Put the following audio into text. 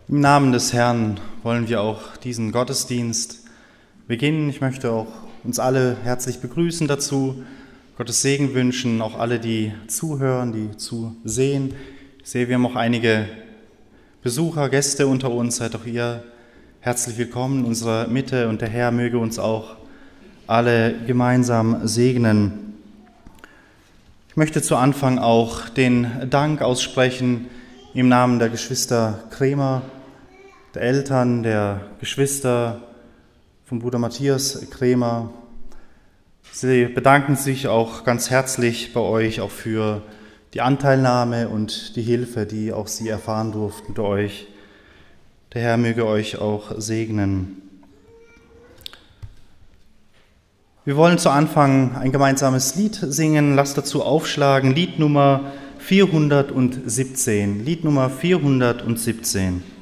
Im Namen des Herrn wollen wir auch diesen Gottesdienst beginnen. Ich möchte auch uns alle herzlich begrüßen dazu, Gottes Segen wünschen, auch alle, die zuhören, die zusehen. Ich sehe, wir haben auch einige Besucher, Gäste unter uns. Seid auch ihr herzlich willkommen in unserer Mitte und der Herr möge uns auch alle gemeinsam segnen. Ich möchte zu Anfang auch den Dank aussprechen im Namen der Geschwister Kremer, der Eltern, der Geschwister von Bruder Matthias Kremer. Sie bedanken sich auch ganz herzlich bei euch auch für die Anteilnahme und die Hilfe, die auch sie erfahren durften durch euch. Der Herr möge euch auch segnen. Wir wollen zu Anfang ein gemeinsames Lied singen. Lasst dazu aufschlagen, Lied Nummer 417. Lied Nummer 417.